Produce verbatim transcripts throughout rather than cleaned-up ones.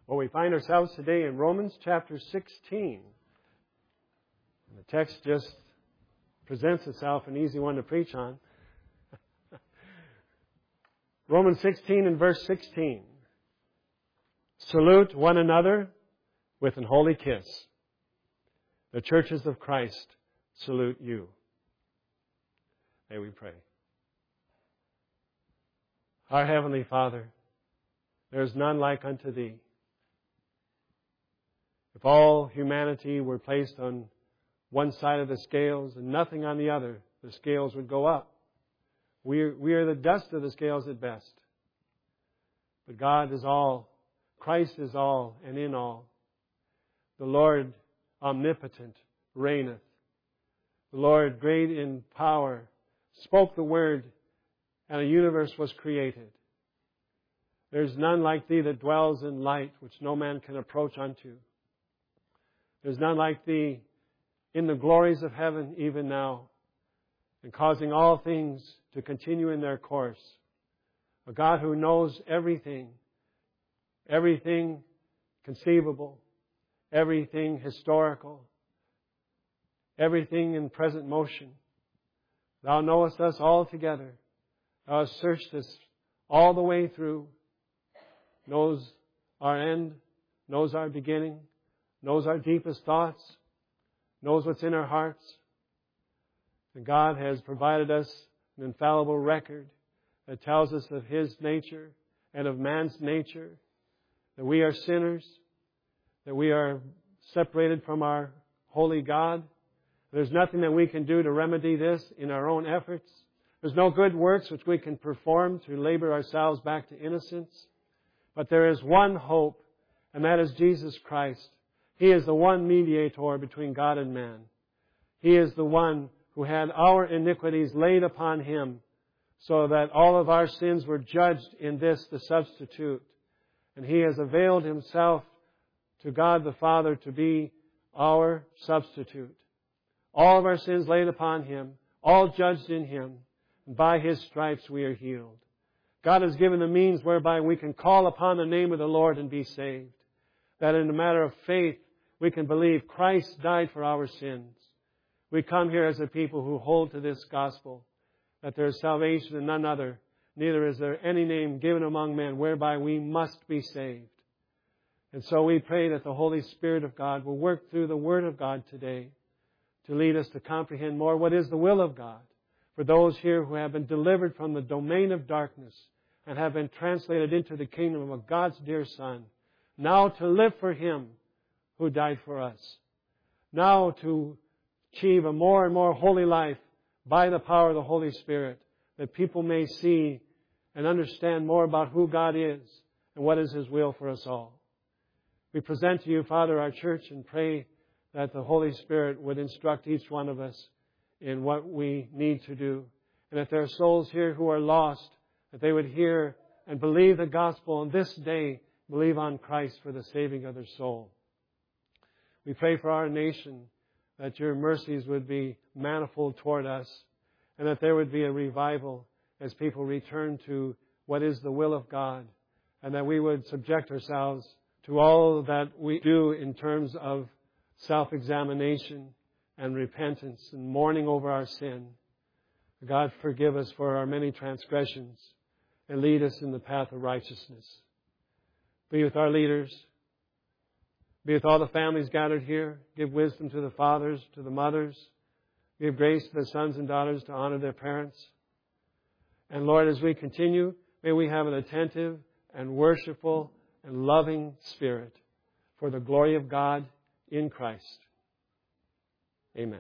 Well, we find ourselves today in Romans chapter sixteen. And the text just presents itself an easy one to preach on. Romans sixteen and verse sixteen. Salute one another with an holy kiss. The churches of Christ salute you. May we pray. Our Heavenly Father, there is none like unto Thee. If all humanity were placed on one side of the scales and nothing on the other, the scales would go up. We are, we are the dust of the scales at best. But God is all. Christ is all and in all. The Lord omnipotent reigneth. The Lord great in power spoke the word and a universe was created. There's none like Thee that dwells in light which no man can approach unto. There's none like Thee in the glories of heaven even now, and causing all things to continue in their course. A God who knows everything, everything conceivable, everything historical, everything in present motion. Thou knowest us all together. Thou hast searched us all the way through, knows our end, knows our beginning, knows our deepest thoughts, knows what's in our hearts. And God has provided us an infallible record that tells us of His nature and of man's nature, that we are sinners, that we are separated from our holy God. There's nothing that we can do to remedy this in our own efforts. There's no good works which we can perform to labor ourselves back to innocence. But there is one hope, and that is Jesus Christ. He is the one mediator between God and man. He is the one who had our iniquities laid upon Him, so that all of our sins were judged in this, the substitute. And He has availed Himself to God the Father to be our substitute. All of our sins laid upon Him, all judged in Him, and by His stripes we are healed. God has given the means whereby we can call upon the name of the Lord and be saved. That in a matter of faith, we can believe Christ died for our sins. We come here as a people who hold to this gospel, that there is salvation in none other, neither is there any name given among men whereby we must be saved. And so we pray that the Holy Spirit of God will work through the Word of God today to lead us to comprehend more what is the will of God for those here who have been delivered from the domain of darkness and have been translated into the kingdom of God's dear Son, now to live for Him who died for us, now to achieve a more and more holy life by the power of the Holy Spirit, that people may see and understand more about who God is and what is His will for us all. We present to You, Father, our church, and pray that the Holy Spirit would instruct each one of us in what we need to do. And if there are souls here who are lost, that they would hear and believe the gospel, and this day believe on Christ for the saving of their soul. We pray for our nation, that Your mercies would be manifold toward us, and that there would be a revival as people return to what is the will of God, and that we would subject ourselves to all that we do in terms of self-examination and repentance and mourning over our sin. God, forgive us for our many transgressions and lead us in the path of righteousness. Be with our leaders. Be with all the families gathered here. Give wisdom to the fathers, to the mothers. Give grace to the sons and daughters to honor their parents. And Lord, as we continue, may we have an attentive and worshipful and loving spirit for the glory of God in Christ. Amen.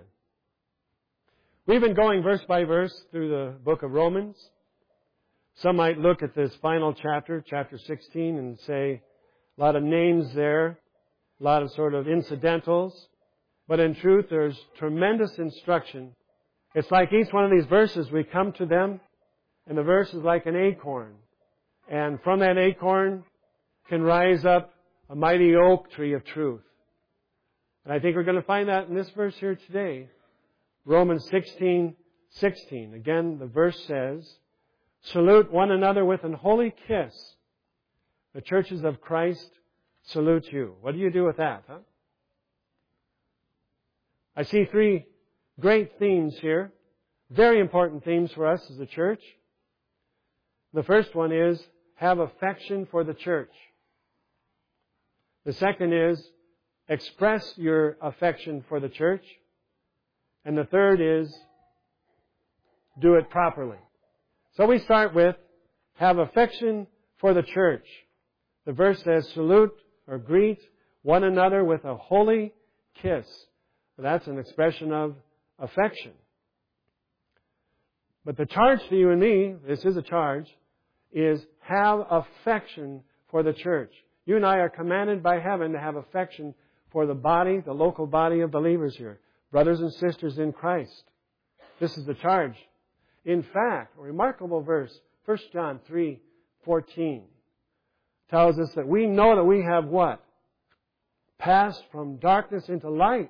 We've been going verse by verse through the book of Romans. Some might look at this final chapter, chapter sixteen, and say a lot of names there, a lot of sort of incidentals. But in truth, there's tremendous instruction. It's like each one of these verses, we come to them, and the verse is like an acorn. And from that acorn can rise up a mighty oak tree of truth. And I think we're going to find that in this verse here today. Romans sixteen sixteen. Again, the verse says, salute one another with an holy kiss. The churches of Christ salute you. What do you do with that, huh? I see three great themes here. Very important themes for us as a church. The first one is, have affection for the church. The second is, express your affection for the church. And the third is, do it properly. So we start with, have affection for the church. The verse says, salute or greet one another with a holy kiss. That's an expression of affection. But the charge to you and me, this is a charge, is have affection for the church. You and I are commanded by heaven to have affection for the body, the local body of believers here. Brothers and sisters in Christ. This is the charge. In fact, a remarkable verse, First John three fourteen, tells us that we know that we have what? Passed from darkness into light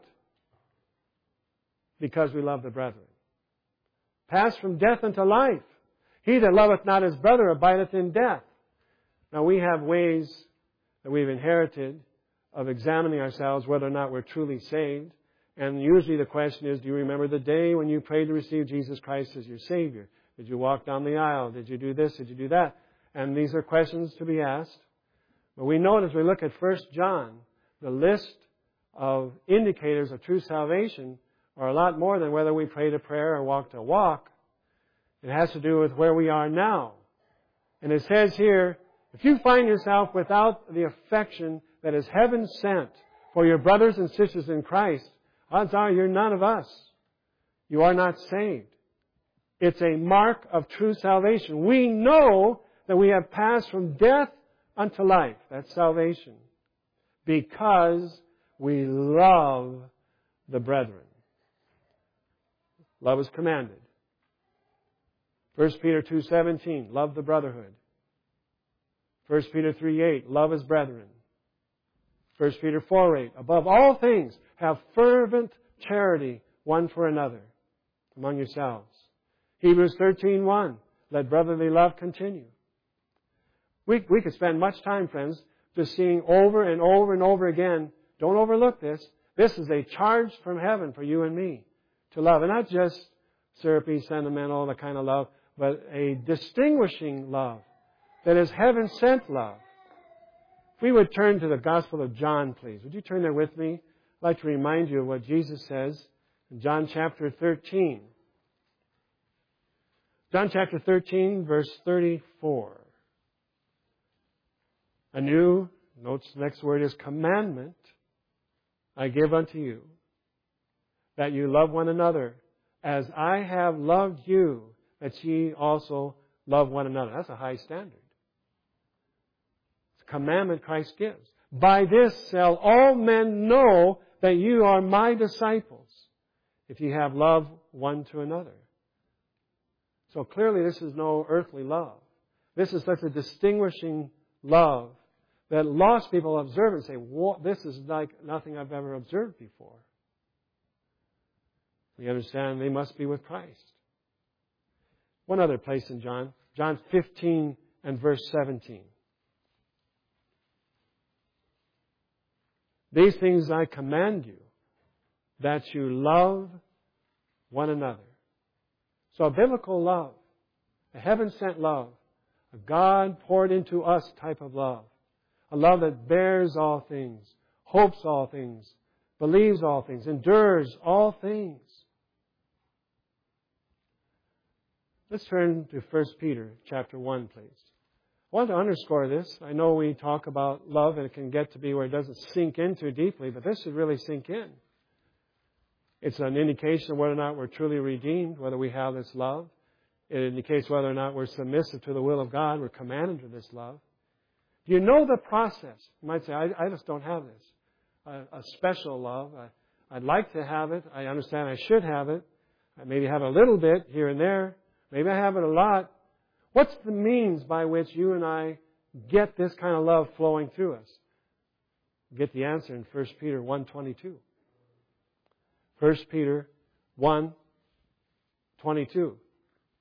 because we love the brethren. Passed from death into life. He that loveth not his brother abideth in death. Now we have ways that we've inherited of examining ourselves whether or not we're truly saved. And usually the question is, do you remember the day when you prayed to receive Jesus Christ as your Savior? Did you walk down the aisle? Did you do this? Did you do that? And these are questions to be asked. But we know as we look at First John, the list of indicators of true salvation are a lot more than whether we prayed a prayer or walked a walk. It has to do with where we are now. And it says here, if you find yourself without the affection that is heaven sent for your brothers and sisters in Christ, odds are you're none of us. You are not saved. It's a mark of true salvation. We know that we have passed from death unto life. That's salvation. Because we love the brethren. Love is commanded. First Peter two seventeen, love the brotherhood. First Peter three eight, love his brethren. First Peter four eight, above all things, have fervent charity one for another among yourselves. Hebrews thirteen one, let brotherly love continue. We, we could spend much time, friends, just seeing over and over and over again. Don't overlook this. This is a charge from heaven for you and me to love. And not just syrupy, sentimental, the kind of love, but a distinguishing love that is heaven-sent love. If we would turn to the Gospel of John, please. Would you turn there with me? I'd like to remind you of what Jesus says in John chapter thirteen. John chapter thirteen, verse thirty-four. A new, notice the next word is commandment, I give unto you, that you love one another, as I have loved you, that ye also love one another. That's a high standard. It's a commandment Christ gives. By this shall all men know that you are my disciples, if ye have love one to another. So clearly this is no earthly love. This is such a distinguishing love that lost people observe it and say, this is like nothing I've ever observed before. We understand they must be with Christ. One other place in John, John fifteen and verse seventeen. These things I command you, that you love one another. So a biblical love, a heaven-sent love, a God poured into us type of love, a love that bears all things, hopes all things, believes all things, endures all things. Let's turn to First Peter chapter one, please. I want to underscore this. I know we talk about love and it can get to be where it doesn't sink in too deeply, but this should really sink in. It's an indication of whether or not we're truly redeemed, whether we have this love. It indicates whether or not we're submissive to the will of God, we're commanded to this love. Do you know the process? You might say, I, I just don't have this. A, a special love. I, I'd like to have it. I understand I should have it. I maybe have a little bit here and there. Maybe I have it a lot. What's the means by which you and I get this kind of love flowing through us? Get the answer in First Peter one twenty-two. First Peter one twenty-two.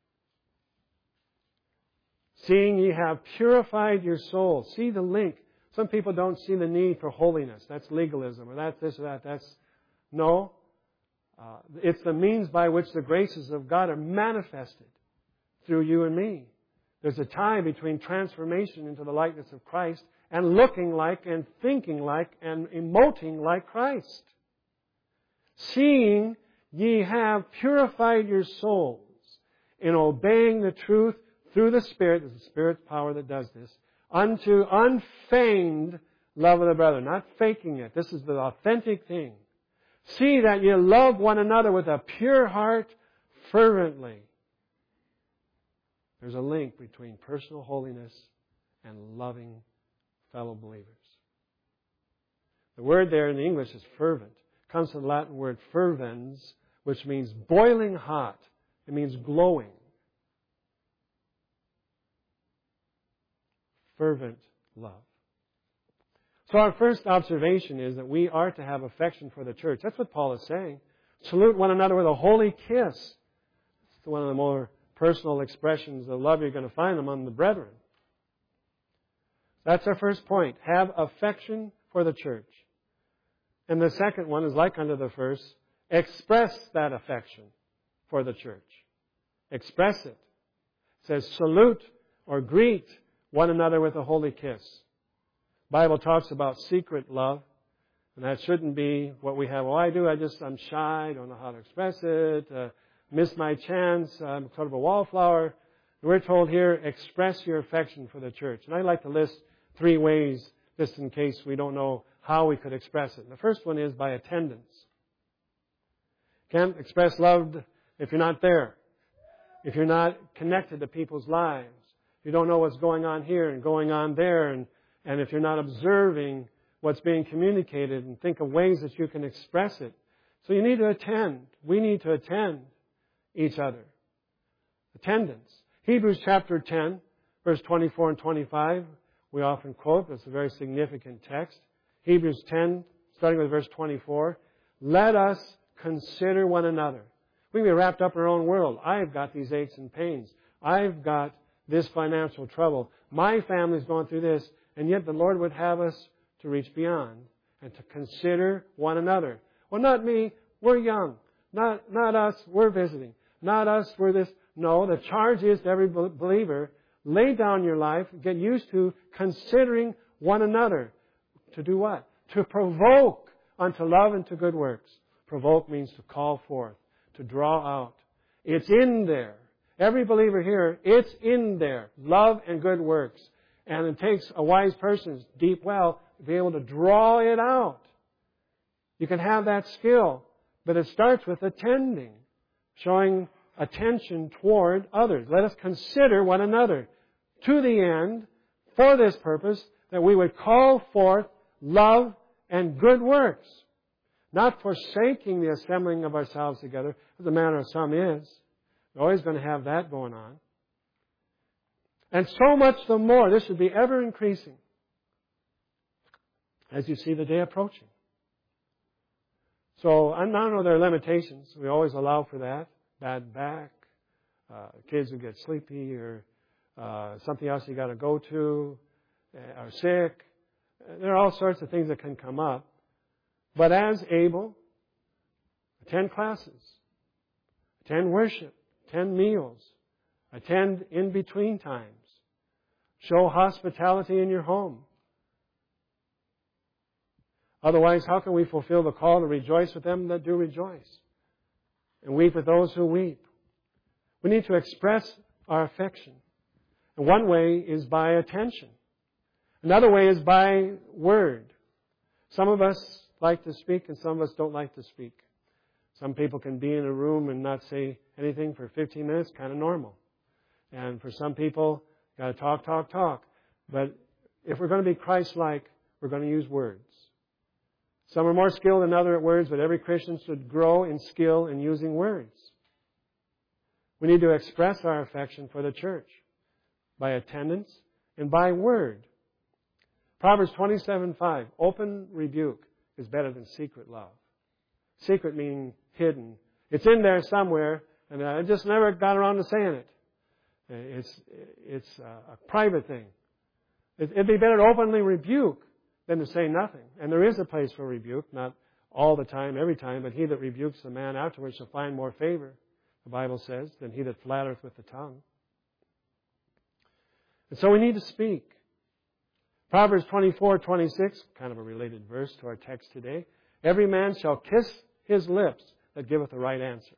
Seeing ye have purified your souls. See the link Some people don't see the need for holiness. That's legalism, or that's this or that. That's no. Uh, it's the means by which the graces of God are manifested through you and me. There's a tie between transformation into the likeness of Christ and looking like and thinking like and emoting like Christ. Seeing ye have purified your souls in obeying the truth through the Spirit, it's the Spirit's power that does this, unto unfeigned love of the brethren. Not faking it. This is the authentic thing. See that you love one another with a pure heart fervently. There's a link between personal holiness and loving fellow believers. The word there in the English is fervent. It comes from the Latin word fervens, which means boiling hot. It means glowing. Fervent love. So our first observation is that we are to have affection for the church. That's what Paul is saying. Salute one another with a holy kiss. It's one of the more personal expressions of love you're going to find among the brethren. That's our first point. Have affection for the church. And the second one is like unto the first. Express that affection for the church. Express it. It says salute or greet one another with a holy kiss. The Bible talks about secret love. And that shouldn't be what we have. Well, I do. I just, I'm shy. I don't know how to express it. Uh, miss my chance. I'm sort of a wallflower. We're told here, express your affection for the church. And I'd like to list three ways, just in case we don't know how we could express it. The first one is by attendance. Can't express love if you're not there. If you're not connected to people's lives. You don't know what's going on here and going on there. And, and if you're not observing what's being communicated and think of ways that you can express it. So you need to attend. We need to attend each other. Attendance. Hebrews chapter ten, verse twenty-four and twenty-five, we often quote. It's a very significant text. Hebrews ten, starting with verse twenty-four. Let us consider one another. We can be wrapped up in our own world. I've got these aches and pains. I've got this financial trouble. My family's going through this. And yet the Lord would have us to reach beyond and to consider one another. Well, not me. We're young. Not, not us. We're visiting. Not us. We're this. No, the charge is to every believer, lay down your life, get used to considering one another. To do what? To provoke unto love and to good works. Provoke means to call forth, to draw out. It's in there. Every believer here, it's in there. Love and good works. And it takes a wise person's deep well to be able to draw it out. You can have that skill, but it starts with attending, showing attention toward others. Let us consider one another to the end, for this purpose, that we would call forth love and good works, not forsaking the assembling of ourselves together, as the manner of some is. We're always going to have that going on. And so much the more, this should be ever increasing as you see the day approaching. So I don't know there are limitations. We always allow for that. Bad back, uh, kids who get sleepy, or uh, something else you got to go to, uh, are sick. There are all sorts of things that can come up. But as able, attend classes, attend worship, attend meals, attend in between times. Show hospitality in your home. Otherwise, how can we fulfill the call to rejoice with them that do rejoice? And weep with those who weep. We need to express our affection. And one way is by attention. Another way is by word. Some of us like to speak and some of us don't like to speak. Some people can be in a room and not say anything for fifteen minutes, kind of normal. And for some people, got to talk, talk, talk. But if we're going to be Christ-like, we're going to use words. Some are more skilled than others at words, but every Christian should grow in skill in using words. We need to express our affection for the church by attendance and by word. Proverbs twenty-seven five, open rebuke is better than secret love. Secret meaning hidden. It's in there somewhere, and I just never got around to saying it. It's, it's a private thing. It'd be better to openly rebuke than to say nothing. And there is a place for rebuke, not all the time, every time, but he that rebukes the man afterwards shall find more favor, the Bible says, than he that flattereth with the tongue. And so we need to speak. Proverbs twenty-four twenty-six, kind of a related verse to our text today. Every man shall kiss his lips that giveth the right answer.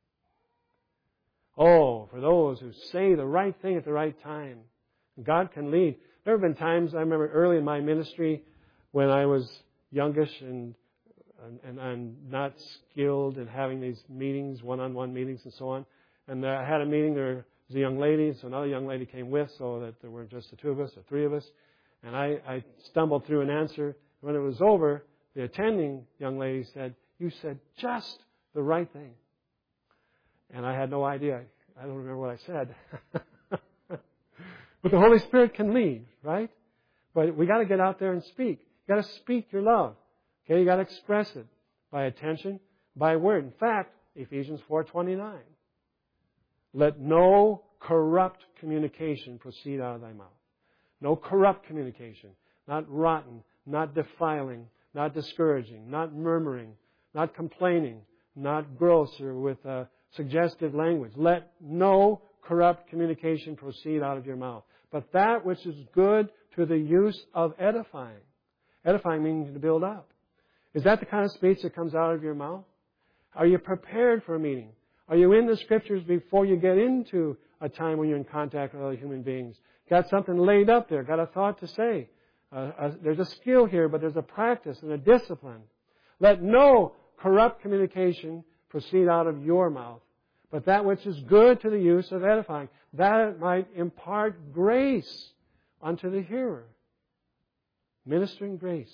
Oh, for those who say the right thing at the right time. God can lead. There have been times, I remember early in my ministry, when I was youngish and and, and I'm not skilled in having these meetings, one-on-one meetings and so on. And I had a meeting, there was a young lady, so another young lady came with, so that there weren't just the two of us, or three of us. And I, I stumbled through an answer. When it was over, the attending young lady said, "You said just the right thing." And I had no idea. I don't remember what I said. But the Holy Spirit can lead, right? But we got to get out there and speak. You got to speak your love. Okay, you got to express it by attention, by word. In fact, Ephesians four twenty-nine. Let no corrupt communication proceed out of thy mouth. No corrupt communication. Not rotten, not defiling, not discouraging, not murmuring, not complaining, not gross or with uh, suggestive language. Let no corrupt communication proceed out of your mouth, but that which is good to the use of edifying. Edifying meaning to build up. Is that the kind of speech that comes out of your mouth? Are you prepared for a meeting? Are you in the Scriptures before you get into a time when you're in contact with other human beings? Got something laid up there, got a thought to say. Uh, uh, there's a skill here, but there's a practice and a discipline. Let no corrupt communication proceed out of your mouth, but that which is good to the use of edifying, that it might impart grace unto the hearer. Ministering grace.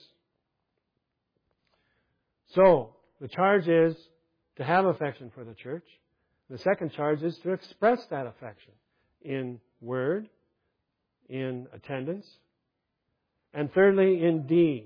So, the charge is to have affection for the church. The second charge is to express that affection in word, in attendance, and thirdly, in deed.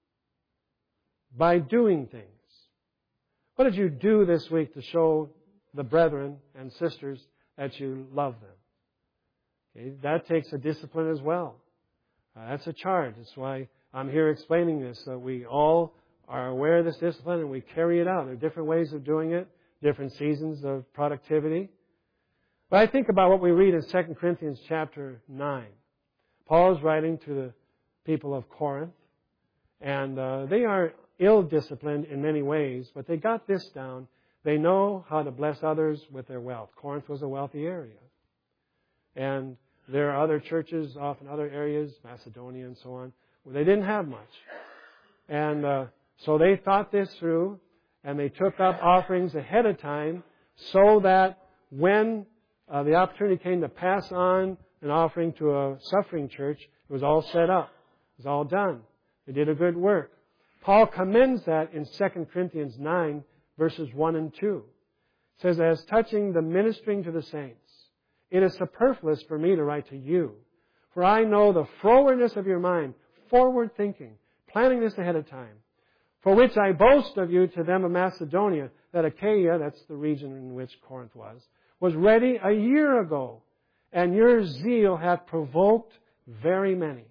By doing things. What did you do this week to show the brethren and sisters that you love them? Okay, that takes a discipline as well. Uh, that's a charge. That's why I'm here explaining this, so we all are aware of this discipline and we carry it out. There are different ways of doing it, different seasons of productivity. But I think about what we read in Second Corinthians chapter nine. Paul is writing to the people of Corinth, and uh, they are ill-disciplined in many ways, but they got this down. They know how to bless others with their wealth. Corinth was a wealthy area. And there are other churches off in other areas, Macedonia and so on, where they didn't have much. And uh, so they thought this through, and they took up offerings ahead of time so that when uh, the opportunity came to pass on an offering to a suffering church, it was all set up. It was all done. They did a good work. Paul commends that in Second Corinthians nine, verses one and two. It says, "As touching the ministering to the saints, it is superfluous for me to write to you, for I know the frowardness of your mind, forward thinking, planning this ahead of time, for which I boast of you to them of Macedonia, that Achaia," that's the region in which Corinth was, "was ready a year ago, and your zeal hath provoked very many."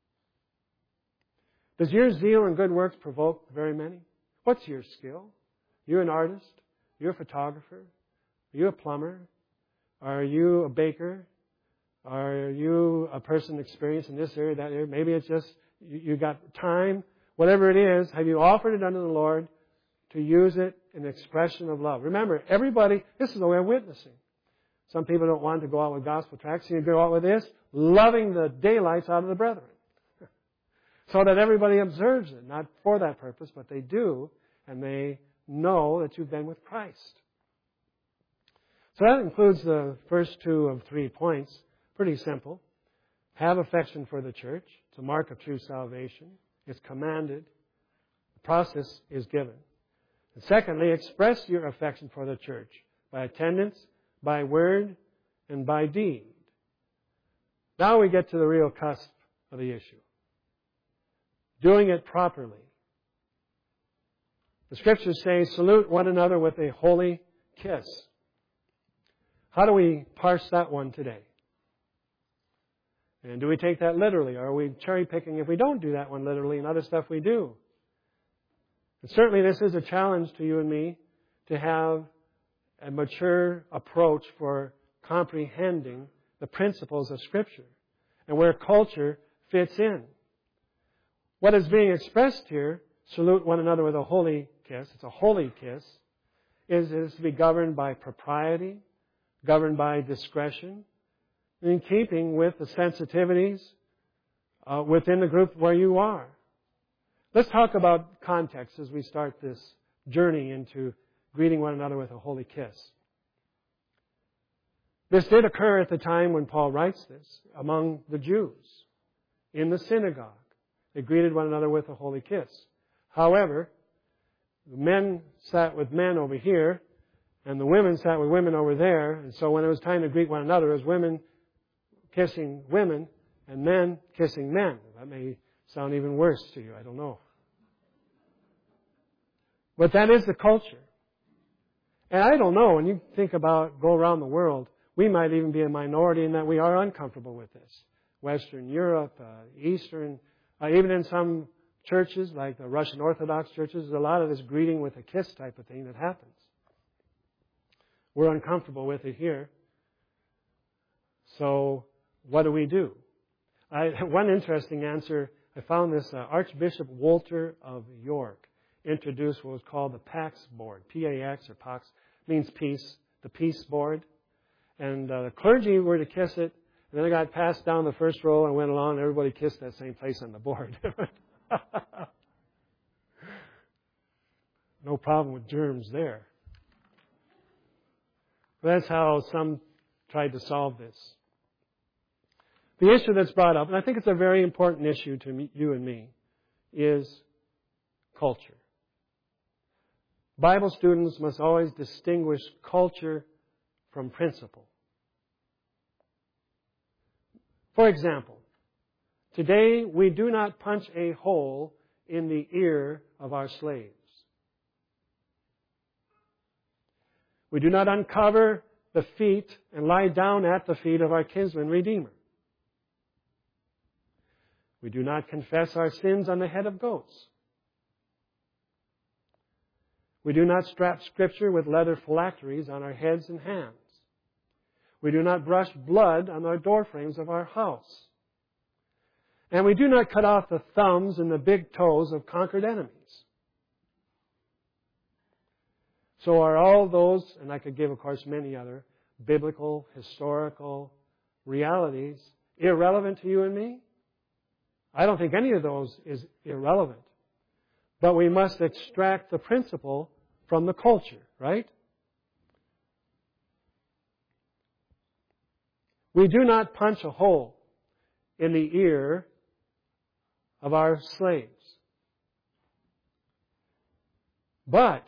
Does your zeal and good works provoke very many? What's your skill? You're an artist? You're a photographer? Are you a plumber? Are you a baker? Are you a person experienced in this area, that area? Maybe it's just you got time. Whatever it is, have you offered it unto the Lord to use it in expression of love? Remember, everybody, this is the way of witnessing. Some people don't want to go out with gospel tracts. You go out with this, loving the daylights out of the brethren. So that everybody observes it, not for that purpose, but they do, and they know that you've been with Christ. So that includes the first two of three points. Pretty simple. Have affection for the church. It's a mark of true salvation. It's commanded. The process is given. And secondly, express your affection for the church by attendance, by word, and by deed. Now we get to the real cusp of the issue. Doing it properly. The Scriptures say, salute one another with a holy kiss. How do we parse that one today? And do we take that literally? Or are we cherry picking if we don't do that one literally and other stuff we do? And certainly this is a challenge to you and me to have a mature approach for comprehending the principles of Scripture and where culture fits in. What is being expressed here, salute one another with a holy kiss, it's a holy kiss, is, is to be governed by propriety, governed by discretion, in keeping with the sensitivities uh, within the group where you are. Let's talk about context as we start this journey into greeting one another with a holy kiss. This did occur at the time when Paul writes this among the Jews in the synagogue. They greeted one another with a holy kiss. However, the men sat with men over here, and the women sat with women over there. And so when it was time to greet one another, it was women kissing women and men kissing men. That may sound even worse to you. I don't know. But that is the culture. And I don't know, when you think about, go around the world, we might even be a minority in that we are uncomfortable with this. Western Europe, uh, Eastern, uh, even in some churches, like the Russian Orthodox churches, there's a lot of this greeting with a kiss type of thing that happens. We're uncomfortable with it here. So, what do we do? I, one interesting answer, I found this uh, Archbishop Walter of York introduced what was called the Pax Board. P A X or Pax means peace, the Peace Board. And uh, the clergy were to kiss it, and then it got passed down the first row and went along, and everybody kissed that same place on the board. No problem with germs there. That's how some tried to solve this. The issue that's brought up, and I think it's a very important issue to me, you and me, is culture. Bible students must always distinguish culture from principle. For example, today we do not punch a hole in the ear of our slaves. We do not uncover the feet and lie down at the feet of our kinsman redeemer. We do not confess our sins on the head of goats. We do not strap Scripture with leather phylacteries on our heads and hands. We do not brush blood on our doorframes of our house. And we do not cut off the thumbs and the big toes of conquered enemies. So are all those, and I could give, of course, many other biblical, historical realities irrelevant to you and me? I don't think any of those is irrelevant. But we must extract the principle from the culture, right? We do not punch a hole in the ear of our slaves. But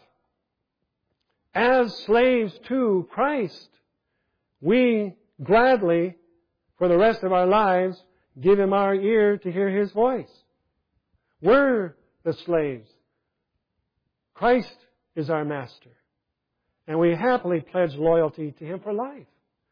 as slaves to Christ, we gladly, for the rest of our lives, give Him our ear to hear His voice. We're the slaves. Christ is our master. And we happily pledge loyalty to Him for life.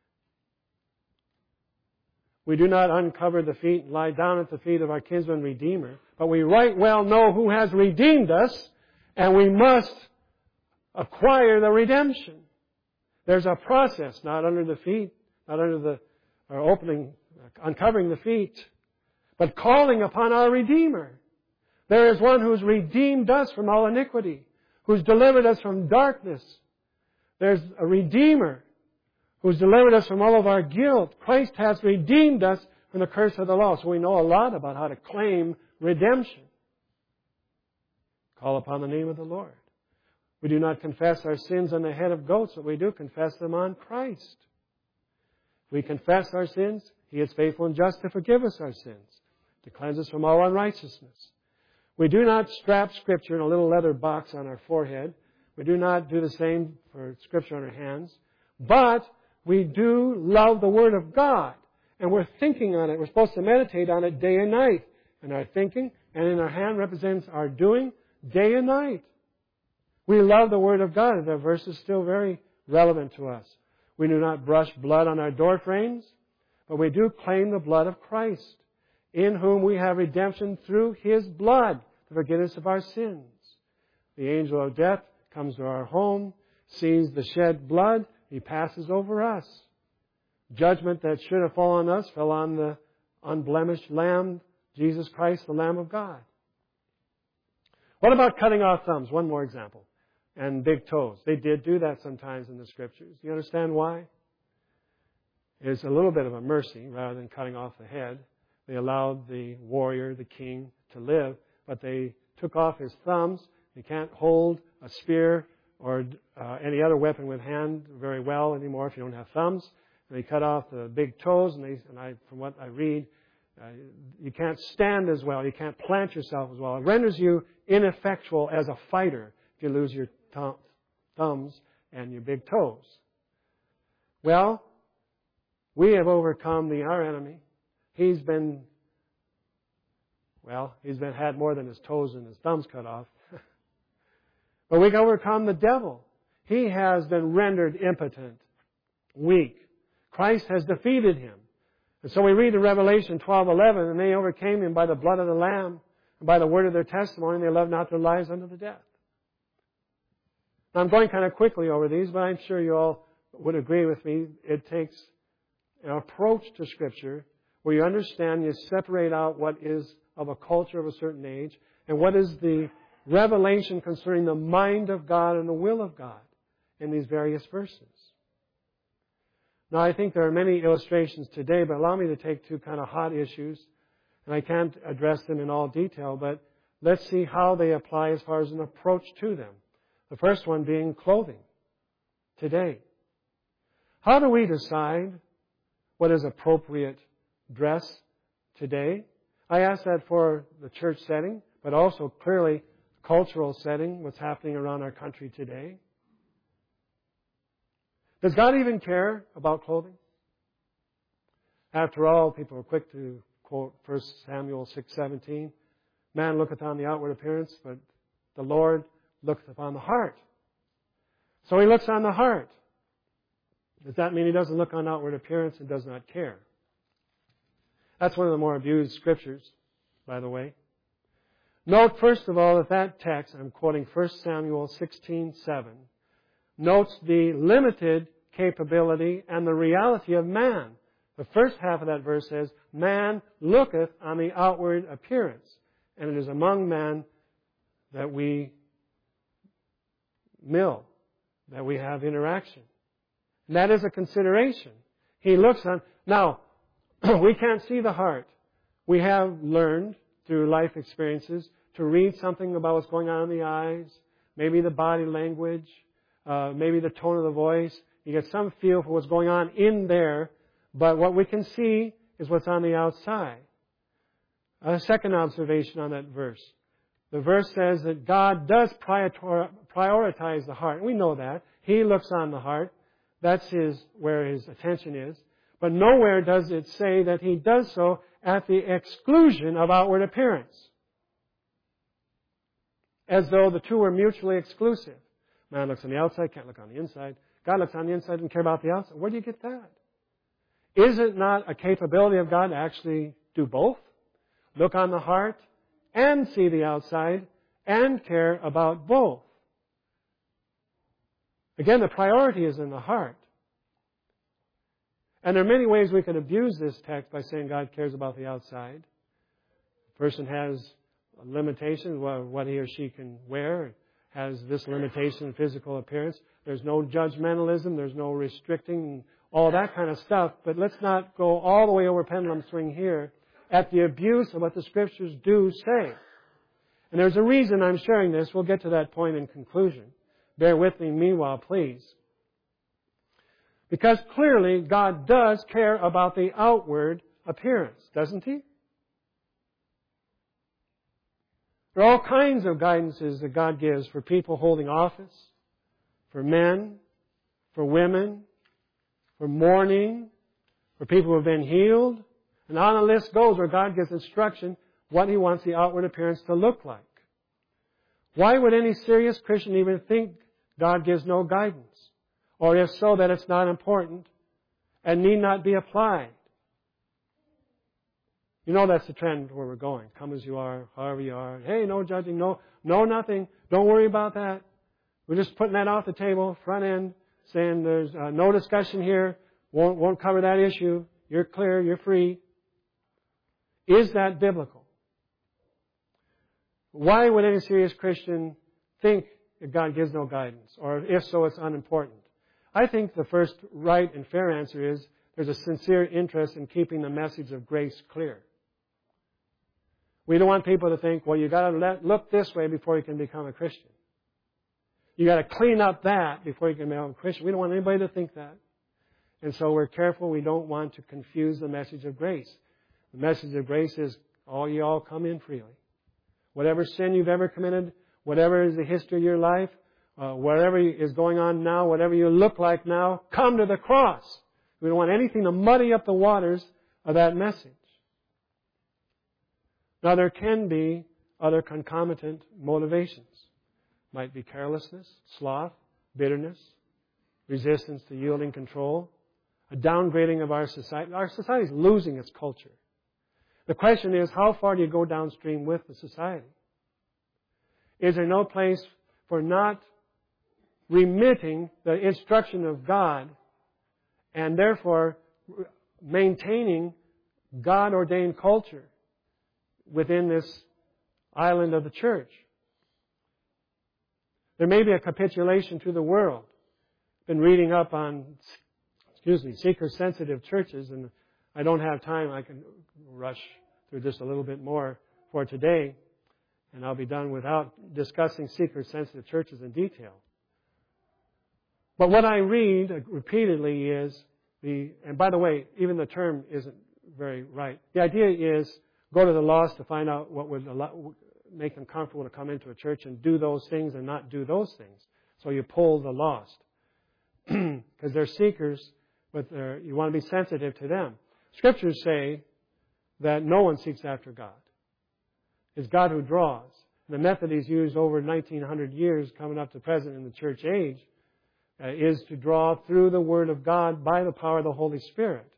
We do not uncover the feet and lie down at the feet of our kinsman Redeemer, but we right well know who has redeemed us, and we must acquire the redemption. There's a process, not under the feet, not under the or opening, uncovering the feet, but calling upon our Redeemer. There is one who's redeemed us from all iniquity, who's delivered us from darkness. There's a Redeemer who's delivered us from all of our guilt. Christ has redeemed us from the curse of the law. So we know a lot about how to claim redemption. Call upon the name of the Lord. We do not confess our sins on the head of goats, but we do confess them on Christ. We confess our sins. He is faithful and just to forgive us our sins, to cleanse us from all unrighteousness. We do not strap Scripture in a little leather box on our forehead. We do not do the same for Scripture on our hands. But we do love the Word of God, and we're thinking on it. We're supposed to meditate on it day and night. And our thinking and in our hand represents our doing day and night. We love the Word of God, and that verse is still very relevant to us. We do not brush blood on our door frames, but we do claim the blood of Christ, in whom we have redemption through His blood, the forgiveness of our sins. The angel of death comes to our home, sees the shed blood, He passes over us. Judgment that should have fallen on us fell on the unblemished Lamb, Jesus Christ, the Lamb of God. What about cutting off thumbs? One more example. And big toes. They did do that sometimes in the Scriptures. Do you understand why? It's a little bit of a mercy rather than cutting off the head. They allowed the warrior, the king, to live, but they took off his thumbs. You can't hold a spear or uh, any other weapon with hand very well anymore if you don't have thumbs. And they cut off the big toes, and, they, and I, from what I read, uh, you can't stand as well. You can't plant yourself as well. It renders you ineffectual as a fighter if you lose your th- thumbs and your big toes. Well, we have overcome the our enemy. He's been, well, he's been had more than his toes and his thumbs cut off. But we can overcome the devil. He has been rendered impotent, weak. Christ has defeated him. And so we read in Revelation twelve eleven, and they overcame him by the blood of the Lamb and by the word of their testimony, and they loved not their lives unto the death. Now, I'm going kind of quickly over these, but I'm sure you all would agree with me. It takes an approach to Scripture where you understand, you separate out what is of a culture of a certain age and what is the revelation concerning the mind of God and the will of God in these various verses. Now, I think there are many illustrations today, but allow me to take two kind of hot issues, and I can't address them in all detail, but let's see how they apply as far as an approach to them. The first one being clothing today. How do we decide what is appropriate dress today? I ask that for the church setting, but also clearly cultural setting, what's happening around our country today. Does God even care about clothing? After all, people are quick to quote First Samuel six seventeen. Man looketh on the outward appearance, but the Lord looketh upon the heart. So He looks on the heart. Does that mean He doesn't look on outward appearance and does not care? That's one of the more abused scriptures, by the way. Note, first of all, that that text, I'm quoting First Samuel sixteen seven, notes the limited capability and the reality of man. The first half of that verse says, man looketh on the outward appearance, and it is among men that we mill, that we have interaction. And that is a consideration. He looks on. Now, we can't see the heart. We have learned through life experiences to read something about what's going on in the eyes, maybe the body language, uh, maybe the tone of the voice. You get some feel for what's going on in there, but what we can see is what's on the outside. A second observation on that verse. The verse says that God does prioritize the heart. We know that. He looks on the heart. That's his where His attention is. But nowhere does it say that He does so at the exclusion of outward appearance. As though the two were mutually exclusive. Man looks on the outside, can't look on the inside. God looks on the inside and care about the outside. Where do you get that? Is it not a capability of God to actually do both? Look on the heart and see the outside and care about both. Again, the priority is in the heart. And there are many ways we can abuse this text by saying God cares about the outside. The person has limitations, what he or she can wear, has this limitation in physical appearance. There's no judgmentalism, there's no restricting, all that kind of stuff. But let's not go all the way over pendulum swing here at the abuse of what the Scriptures do say. And there's a reason I'm sharing this. We'll get to that point in conclusion. Bear with me meanwhile, please. Because clearly God does care about the outward appearance, doesn't He? There are all kinds of guidances that God gives for people holding office, for men, for women, for mourning, for people who have been healed. And on the list goes where God gives instruction what He wants the outward appearance to look like. Why would any serious Christian even think God gives no guidance? Or if so, that it's not important and need not be applied. You know that's the trend where we're going. Come as you are, however you are. Hey, no judging, no, no nothing. Don't worry about that. We're just putting that off the table, front end, saying there's uh, no discussion here. Won't, won't cover that issue. You're clear. You're free. Is that biblical? Why would any serious Christian think that God gives no guidance? Or if so, it's unimportant. I think the first right and fair answer is there's a sincere interest in keeping the message of grace clear. We don't want people to think, well, you've got to let, look this way before you can become a Christian. You've got to clean up that before you can become a Christian. We don't want anybody to think that. And so we're careful. We don't want to confuse the message of grace. The message of grace is, all you all come in freely. Whatever sin you've ever committed, whatever is the history of your life, uh, whatever is going on now, whatever you look like now, come to the cross. We don't want anything to muddy up the waters of that message. Now, there can be other concomitant motivations. Might be carelessness, sloth, bitterness, resistance to yielding control, a downgrading of our society. Our society is losing its culture. The question is, how far do you go downstream with the society? Is there no place for not remitting the instruction of God and therefore maintaining God-ordained culture within this island of the church? There may be a capitulation to the world. I've been reading up on, excuse me, seeker-sensitive churches, and I don't have time. I can rush through just a little bit more for today, and I'll be done without discussing seeker-sensitive churches in detail. But what I read repeatedly is the, and by the way, even the term isn't very right. The idea is go to the lost to find out what would allow, make them comfortable to come into a church and do those things and not do those things. So you pull the lost. Because they're seekers, but they're, you want to be sensitive to them. Scriptures say that no one seeks after God. It's God who draws. The method he's used over nineteen hundred years coming up to present in the church age uh, is to draw through the Word of God by the power of the Holy Spirit.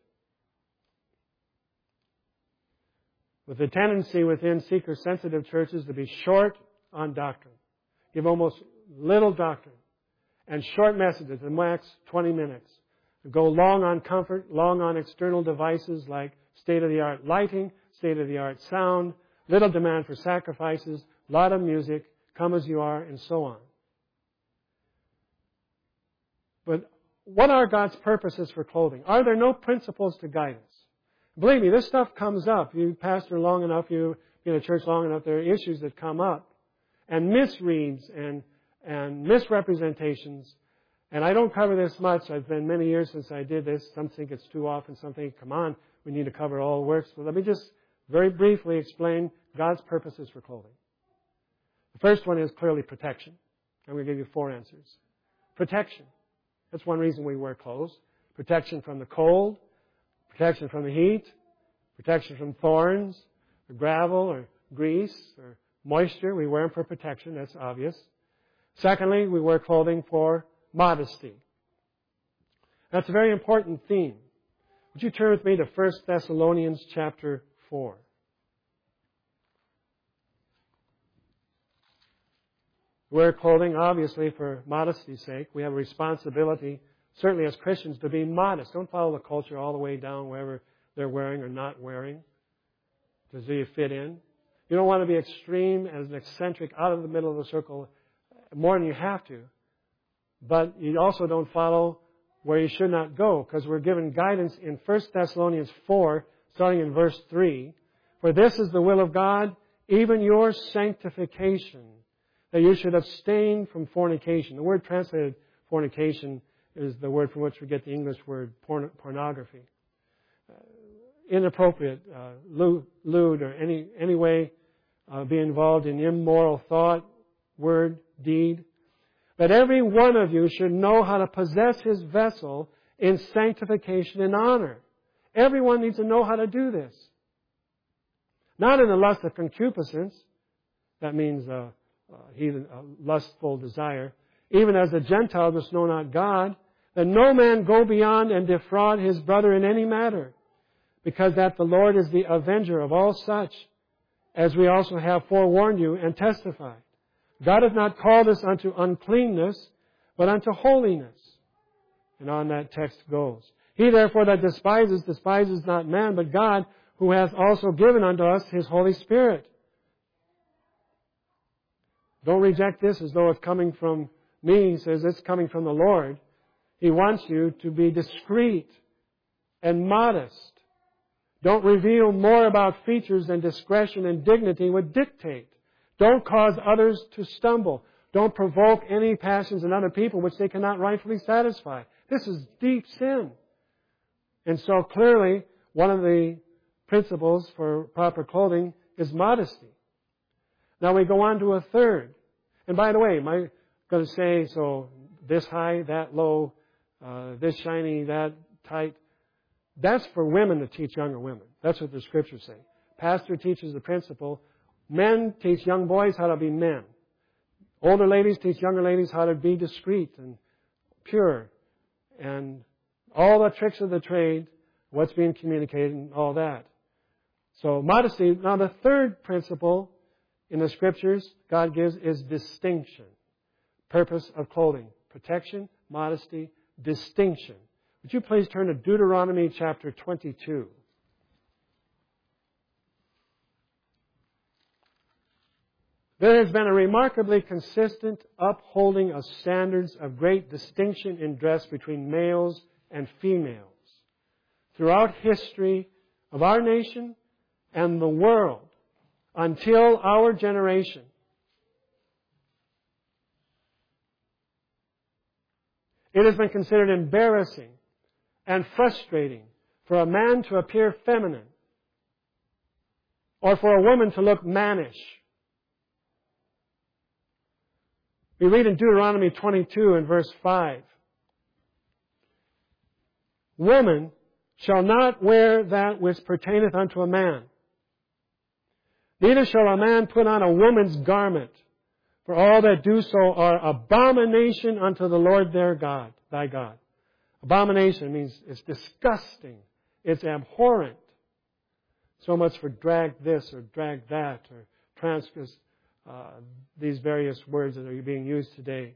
With the tendency within seeker-sensitive churches to be short on doctrine. Give almost little doctrine. And short messages, the max twenty minutes. Go long on comfort, long on external devices like state-of-the-art lighting, state-of-the-art sound, little demand for sacrifices, a lot of music, come as you are, and so on. But what are God's purposes for clothing? Are there no principles to guide us? Believe me, this stuff comes up. You pastor long enough, you in a church long enough, there are issues that come up. And misreads and, and misrepresentations. And I don't cover this much. It's been many years since I did this. Some think it's too often. Some think, come on, we need to cover all works. So let me just very briefly explain God's purposes for clothing. The first one is clearly protection. I'm going to give you four answers. Protection. That's one reason we wear clothes. Protection from the cold. Protection from the heat. Protection from thorns, or gravel, or grease, or moisture. We wear them for protection. That's obvious. Secondly, we wear clothing for modesty. That's a very important theme. Would you turn with me to First Thessalonians chapter four? We wear clothing, obviously, for modesty's sake. We have a responsibility, certainly as Christians, to be modest. Don't follow the culture all the way down wherever they're wearing or not wearing to see you fit in. You don't want to be extreme as an eccentric out of the middle of the circle more than you have to. But you also don't follow where you should not go, because we're given guidance in First Thessalonians four, starting in verse three. For this is the will of God, even your sanctification, that you should abstain from fornication. The word translated fornication is the word from which we get the English word porn- pornography. Uh, inappropriate, uh, lewd, lewd, or any, any way uh, be involved in immoral thought, word, deed. But every one of you should know how to possess his vessel in sanctification and honor. Everyone needs to know how to do this. Not in the lust of concupiscence. That means uh, uh, heathen, uh, lustful desire. Even as the Gentiles must know not God, that no man go beyond and defraud his brother in any matter. because that the Lord is the avenger of all such, as we also have forewarned you and testified. God hath not called us unto uncleanness, but unto holiness. And on that text goes. He therefore that despises, despises not man, but God, who hath also given unto us His Holy Spirit. Don't reject this as though it's coming from me. He says it's coming from the Lord. He wants you to be discreet and modest. Don't reveal more about features than discretion and dignity would dictate. Don't cause others to stumble. Don't provoke any passions in other people which they cannot rightfully satisfy. This is deep sin. And so clearly, one of the principles for proper clothing is modesty. Now we go on to a third. And by the way, am I going to say, so this high, that low, uh, this shiny, that tight? That's for women to teach younger women. That's what the Scriptures say. Pastor teaches the principle. Men teach young boys how to be men. Older ladies teach younger ladies how to be discreet and pure. And all the tricks of the trade, what's being communicated and all that. So modesty. Now the third principle in the Scriptures God gives is distinction. Purpose of clothing. Protection, modesty, distinction. Would you please turn to Deuteronomy chapter twenty-two. There has been a remarkably consistent upholding of standards of great distinction in dress between males and females throughout history of our nation and the world until our generation. It has been considered embarrassing and frustrating for a man to appear feminine or for a woman to look mannish. We read in Deuteronomy twenty-two and verse five. Woman shall not wear that which pertaineth unto a man. Neither shall a man put on a woman's garment, for all that do so are abomination unto the Lord their God, thy God. Abomination means it's disgusting. It's abhorrent. So much for drag this or drag that or transgress uh, these various words that are being used today.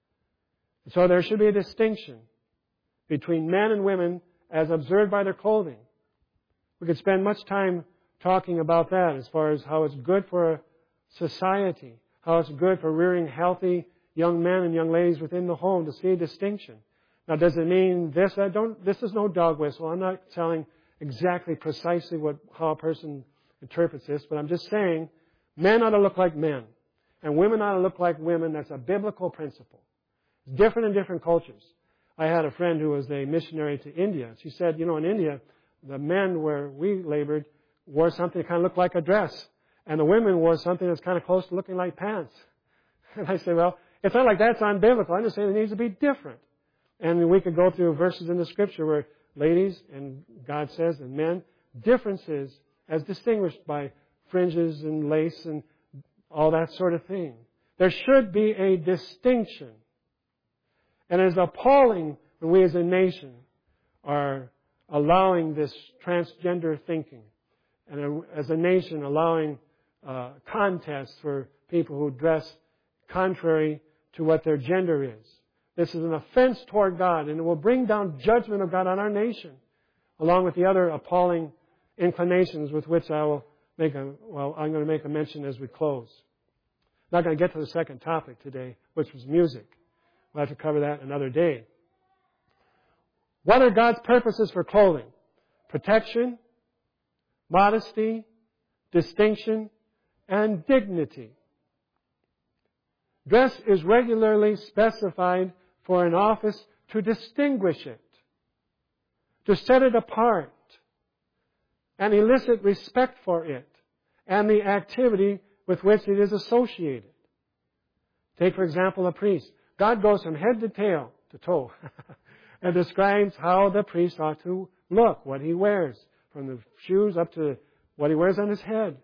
So there should be a distinction between men and women as observed by their clothing. We could spend much time talking about that as far as how it's good for a society, how it's good for rearing healthy young men and young ladies within the home to see a distinction. Now, does it mean this? I don't. This is no dog whistle. I'm not telling exactly precisely what how a person interprets this, but I'm just saying men ought to look like men, and women ought to look like women. That's a biblical principle. It's different in different cultures. I had a friend who was a missionary to India. She said, you know, in India, the men where we labored wore something that kind of looked like a dress, and the women wore something that's kind of close to looking like pants. And I said, well, it's not like that's unbiblical. I'm just saying it needs to be different. And we could go through verses in the Scripture where ladies, and God says, and men, differences as distinguished by fringes and lace and all that sort of thing. There should be a distinction. And it is appalling when we as a nation are allowing this transgender thinking. And as a nation allowing uh, contests for people who dress contrary to what their gender is. This is an offense toward God, and it will bring down judgment of God on our nation, along with the other appalling inclinations with which I will make a, well, I'm going to make a mention as we close. I'm not going to get to the second topic today, which was music. We'll have to cover that another day. What are God's purposes for clothing? Protection, modesty, distinction, and dignity. Dress is regularly specified for an office to distinguish it, to set it apart, and elicit respect for it, and the activity with which it is associated. Take, for example, a priest. God goes from head to tail, to toe, and describes how the priest ought to look, what he wears, from the shoes up to what he wears on his head.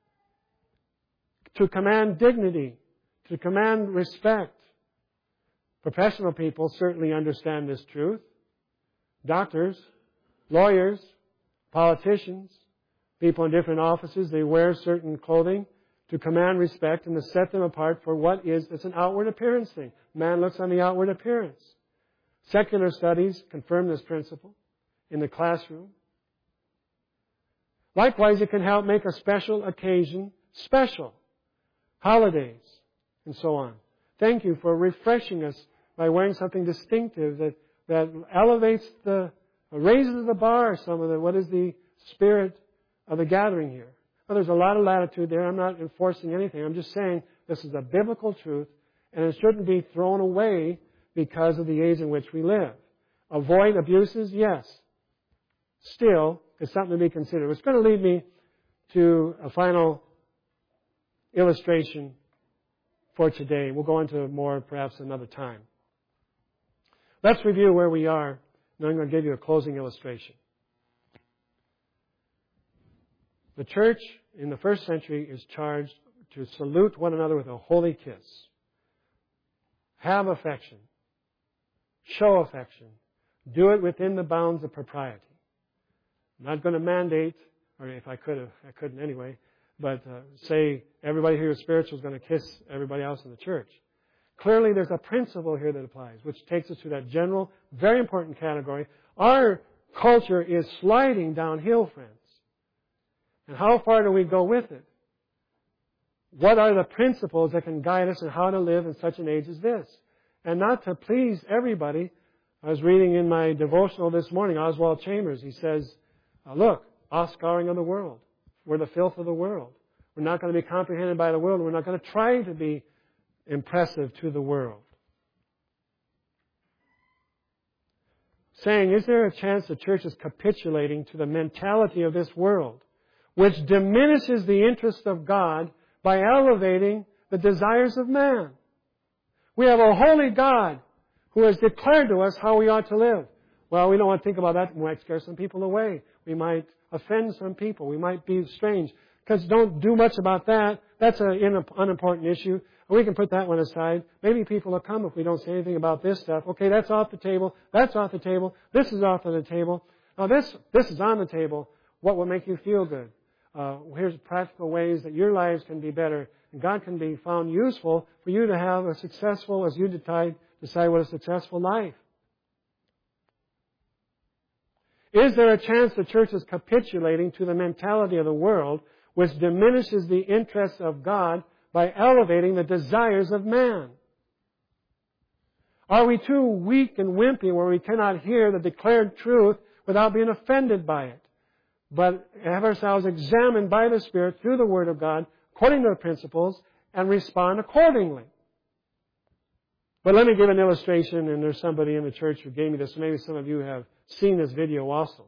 To command dignity, to command respect. Professional people certainly understand this truth. Doctors, lawyers, Politicians, people in different offices, they wear certain clothing to command respect and to set them apart for what is, it's an outward appearance thing. Man looks on the outward appearance. Secular studies confirm this principle in the classroom. Likewise, it can help make a special occasion special. Holidays, and so on. Thank you for refreshing us by wearing something distinctive that, that elevates the, raises the bar some of the, what is the spirit of the gathering here. Well, there's a lot of latitude there. I'm not enforcing anything. I'm just saying this is a biblical truth, and it shouldn't be thrown away because of the age in which we live. Avoid abuses? Yes. Still, it's something to be considered. It's going to lead me to a final illustration for today. We'll go into more perhaps another time. Let's review where we are. Now I'm going to give you a closing illustration. The church in the first century is charged to salute one another with a holy kiss. Have affection. Show affection. Do it within the bounds of propriety. I'm not going to mandate, or if I could have, I couldn't anyway, but uh, say everybody here is spiritual is going to kiss everybody else in the church. Clearly there's a principle here that applies, which takes us to that general, very important category. Our culture is sliding downhill, friends. And how far do we go with it? What are the principles that can guide us in how to live in such an age as this? And not to please everybody. I was reading in my devotional this morning, Oswald Chambers. He says, look, offscouring of the world. We're the filth of the world. We're not going to be comprehended by the world. We're not going to try to be impressive to the world. Saying, is there a chance the church is capitulating to the mentality of this world, which diminishes the interest of God by elevating the desires of man? We have a holy God who has declared to us how we ought to live. Well, we don't want to think about that. We might scare some people away. We might offend some people. We might be strange. Because don't do much about that. That's an unimportant issue. We can put that one aside. Maybe people will come if we don't say anything about this stuff. Okay, that's off the table. That's off the table. This is off of the table. Now this, this is on the table. What will make you feel good? Uh, here's practical ways that your lives can be better. And God can be found useful for you to have a successful, as you decide, decide what a successful life. Is there a chance the church is capitulating to the mentality of the world, which diminishes the interests of God by elevating the desires of man? Are we too weak and wimpy where we cannot hear the declared truth without being offended by it, but have ourselves examined by the Spirit through the Word of God, according to the principles, and respond accordingly? But let me give an illustration, and there's somebody in the church who gave me this. Maybe some of you have seen this video also.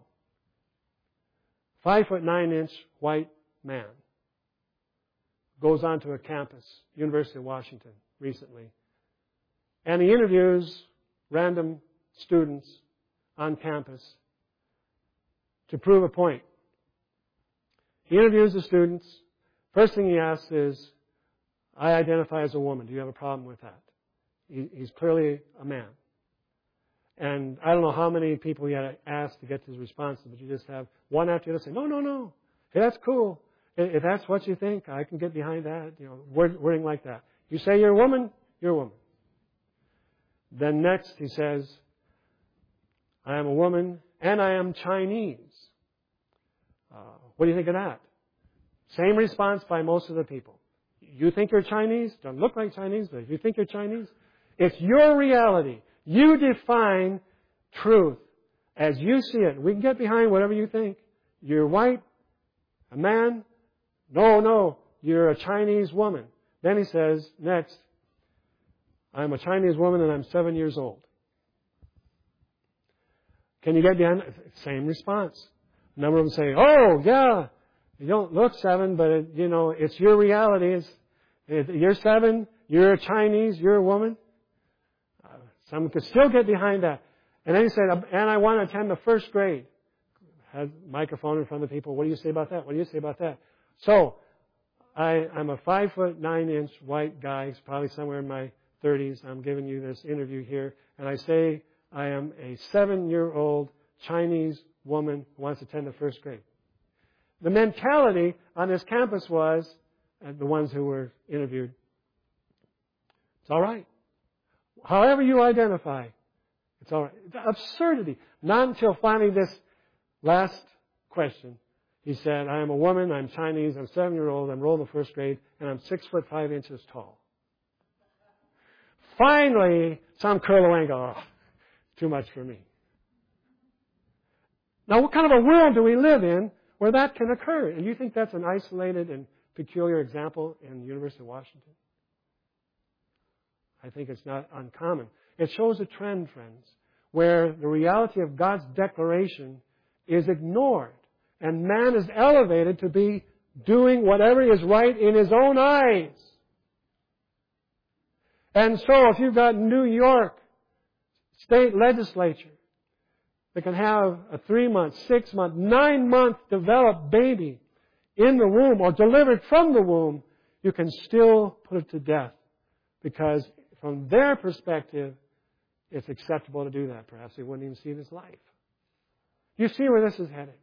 Five foot nine inch white man goes onto a campus, University of Washington, recently. And he interviews random students on campus to prove a point. He interviews the students. First thing he asks is, I identify as a woman. Do you have a problem with that? He, he's clearly a man. And I don't know how many people he had to ask to get his responses, but you just have one after the other say, no, no, no. Hey, that's cool. If that's what you think, I can get behind that. You know, word, wording like that. You say you're a woman, you're a woman. Then next he says, I am a woman and I am Chinese. Uh, what do you think of that? Same response by most of the people. You think you're Chinese? Don't look like Chinese, but if you think you're Chinese, it's your reality. You define truth as you see it. We can get behind whatever you think. You're white, a man. No, no, you're a Chinese woman. Then he says, next, I'm a Chinese woman and I'm seven years old. Can you get behind it? Same response. A number of them say, oh, yeah, you don't look seven, but, it, you know, it's your reality. It's, it, you're seven, you're a Chinese, you're a woman. Uh, some could still get behind that. And then he said, and I want to attend the first grade. Had a microphone in front of the people. What do you say about that? What do you say about that? So, I, I'm a five foot nine inch white guy. He's probably somewhere in my thirties. I'm giving you this interview here. And I say I am a seven year old Chinese woman who wants to attend the first grade. The mentality on this campus was, and the ones who were interviewed, it's all right. However you identify, it's all right. It's absurdity. Not until finally this last question. He said, I am a woman, I'm Chinese, I'm seven year old, I'm enrolled in the first grade, and I'm six foot five inches tall. Finally, some curl away and go, oh, too much for me. Now, what kind of a world do we live in where that can occur? And you think that's an isolated and peculiar example in the University of Washington? I think it's not uncommon. It shows a trend, friends, where the reality of God's declaration is ignored, and man is elevated to be doing whatever is right in his own eyes. And so if you've got New York state legislature that can have a three-month, six-month, nine-month developed baby in the womb or delivered from the womb, you can still put it to death because from their perspective, it's acceptable to do that. Perhaps they wouldn't even see it as life. You see where this is headed.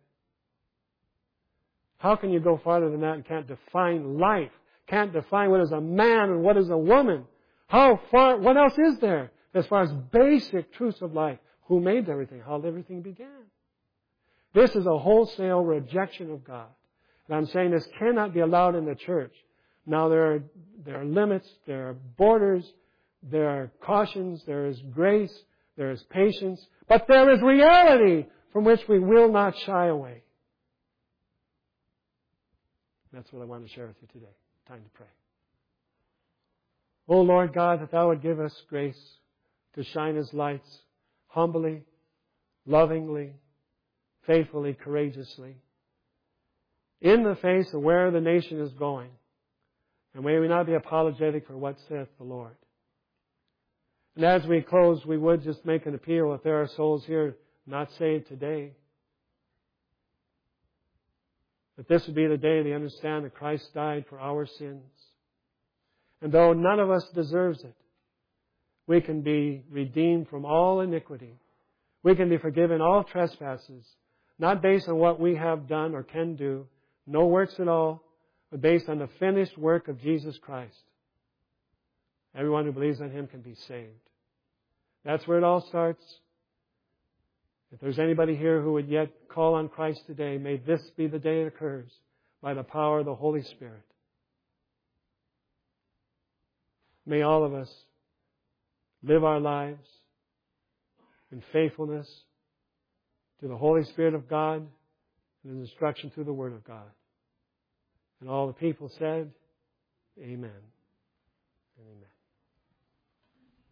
How can you go farther than that and can't define life? Can't define what is a man and what is a woman? How far, what else is there as far as basic truths of life? Who made everything? How everything began? This is a wholesale rejection of God. And I'm saying this cannot be allowed in the church. Now there are, there are limits, there are borders, there are cautions, there is grace, there is patience, but there is reality from which we will not shy away. That's what I want to share with you today. Time to pray. Oh Lord God, that Thou would give us grace to shine as lights, humbly, lovingly, faithfully, courageously, in the face of where the nation is going. And may we not be apologetic for what saith the Lord. And as we close, we would just make an appeal if there are souls here not saved today, that this would be the day they understand that Christ died for our sins. And though none of us deserves it, we can be redeemed from all iniquity. We can be forgiven all trespasses, not based on what we have done or can do, no works at all, but based on the finished work of Jesus Christ. Everyone who believes on Him can be saved. That's where it all starts. If there's anybody here who would yet call on Christ today, may this be the day it occurs by the power of the Holy Spirit. May all of us live our lives in faithfulness to the Holy Spirit of God and His instruction through the Word of God. And all the people said, Amen.